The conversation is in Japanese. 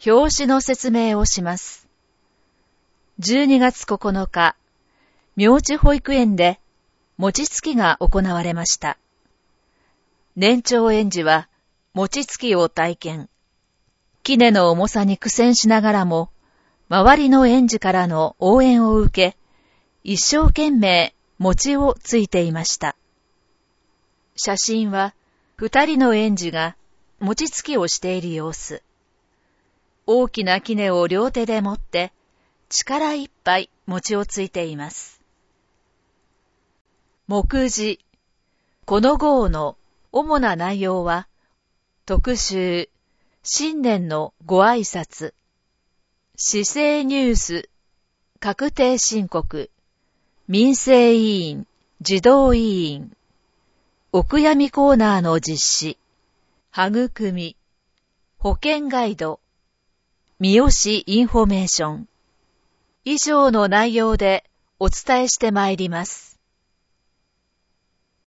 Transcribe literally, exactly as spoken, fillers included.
表紙の説明をします。じゅうにがつここのか、明智保育園で餅つきが行われました。年長園児は餅つきを体験。杵の重さに苦戦しながらも、周りの園児からの応援を受け、一生懸命餅をついていました。写真は、二人の園児が餅つきをしている様子。大きな杵を両手で持って、力いっぱい餅をついています。目次。この号の主な内容は、特集、新年のご挨拶、市政ニュース、確定申告、民政委員、児童委員、お悔やみコーナーの実施、育み、保険ガイド、三好インフォメーション、以上の内容でお伝えしてまいります。